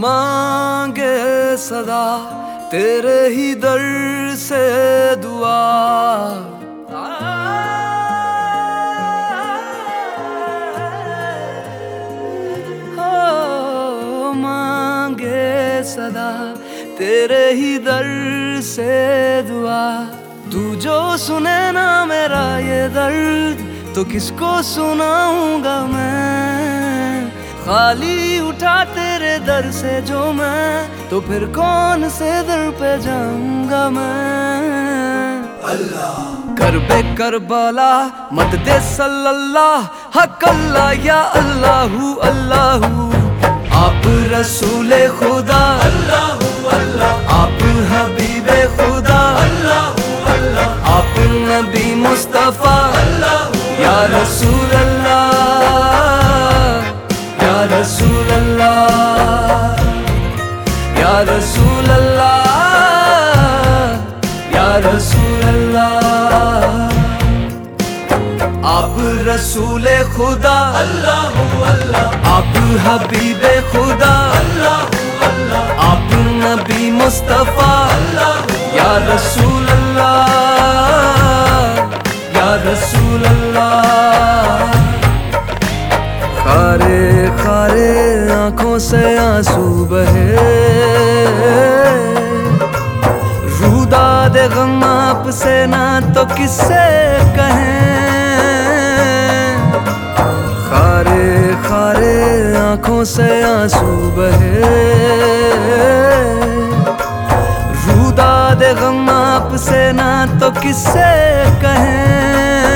मांगे सदा तेरे ही दर से दुआ। मांगे सदा तेरे ही दर से दुआ। तू जो सुने ना मेरा ये दर्द तो किसको सुनाऊंगा मैं। खाली उठा तेरे दर से जो मैं तो फिर कौन से दर पे जाऊंगा मैं। अल्लाह कर बे करबला मत दे सल्लल्लाह हक अल्लाह या अल्लाहू अल्लाहू। आप रसूले खुदा अल्लाहू अल्लाह। आप हबीबे खुदा अल्लाहू अल्लाह। आप नबी मुस्तफा अल्लाहू या रसूल अल्लाह या रसूल अल्लाह या रसूल अल्लाह या रसूल अल्लाह। आप रसूले खुदा अल्लाहू अल्लाह। आप हबीबे खुदा अल्लाहू अल्लाह। आप नबी मुस्तफा अल्लाहू या रसूल अल्लाह या रसूल अल्लाह। खारे खारे आंखों से आंसू बहे, रूदा दे गम आपसे ना तो किससे कहें। खारे खारे आंखों से आंसू बहे, रूदा दे गम आपसे ना तो किससे कहें।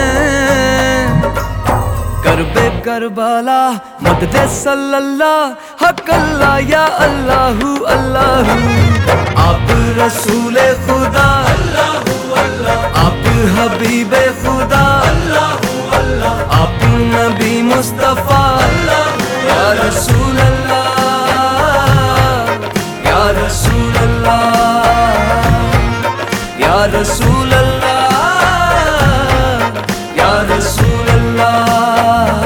करबे करबला मत दे सल्लल्लाह हक अल्लाह या अल्लाहू अल्लाहू। आप रसूले खुदा अल्लाहू अल्लाह। आप हबीबे खुदा अल्लाहू अल्लाह। आप नबी मुस्तफा अल्लाहू या रसूल अल्लाह या रसूल अल्लाह या रसूल अल्लाह या रसूल अल्लाह।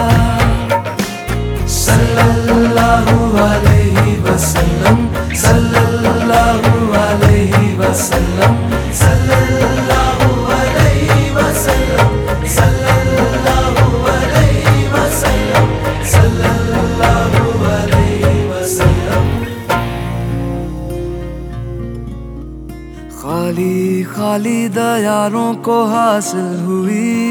सल्लल्लाहु अलैहि वसल्लम सल्लल्लाहु अलैहि वसल्लम सल्लल्लाहु अलैहि वसल्लम सल्लल्लाहु अलैहि वसल्लम सल्लल्लाहु अलैहि वसल्लम। खाली खाली दयारों को हासिल हुई,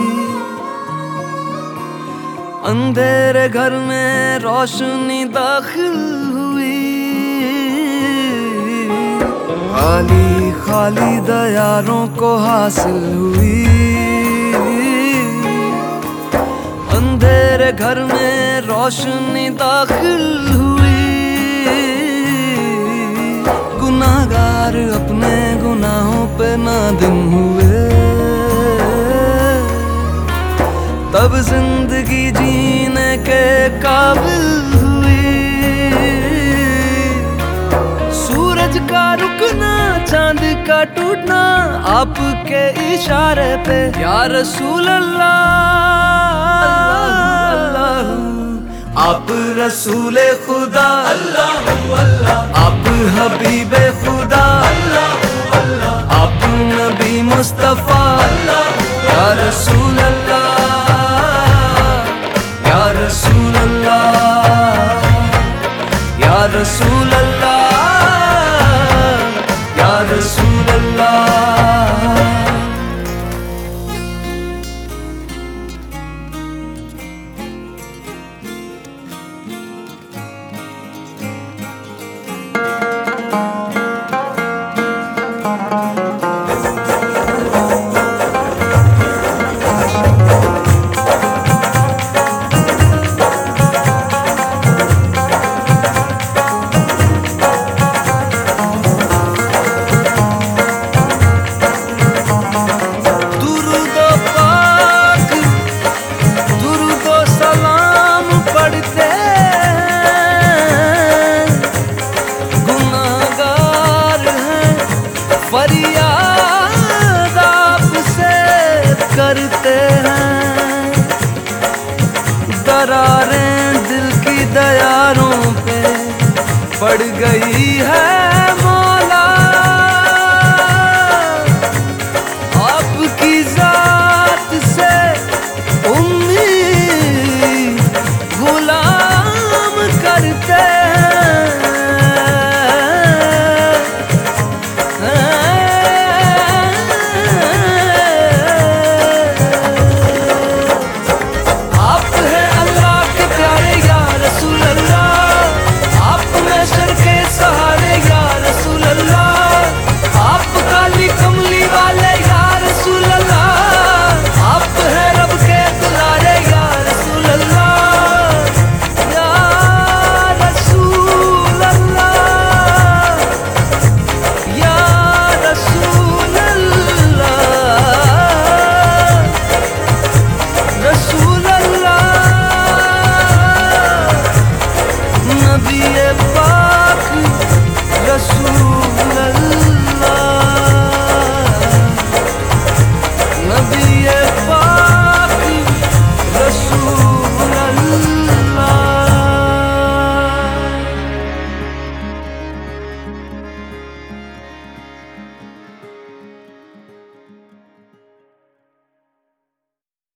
अंधेरे घर में रोशनी दाखिल हुई। खाली खाली दयारों को हासिल हुई, अंधेरे घर में रोशनी दाखिल हुई। गुनाहगार अपने गुनाहों पे नादिम हुए, तब जिंदगी जीने के काबिल हुई। सूरज का रुकना चांद का टूटना आपके इशारे पे या रसूल अल्लाह। आप रसूले खुदा अल्लाहू अल्लाह। आप हबीबे खुदा अल्लाहू अल्लाह। आप नबी मुस्तफा अल्लाहू या रसूल अल्लाह या रसूल अल्लाह या रसूल अल्लाह या रसूल अल्लाह। फरियाद आपसे करते हैं, दरारें दिल की दयारों पे पड़ गई है मौला, आपकी जात से उम्मीद गुलाम करते सहारा